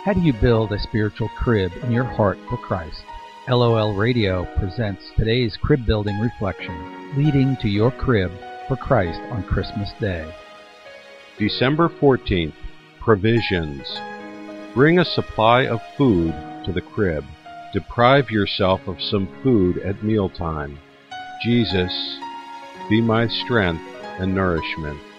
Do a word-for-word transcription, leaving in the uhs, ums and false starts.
How do you build a spiritual crib in your heart for Christ? L O L Radio presents today's crib building reflection, leading to your crib for Christ on Christmas Day. December fourteenth, Provisions. Bring a supply of food to the crib. Deprive yourself of some food at mealtime. Jesus, be my strength and nourishment.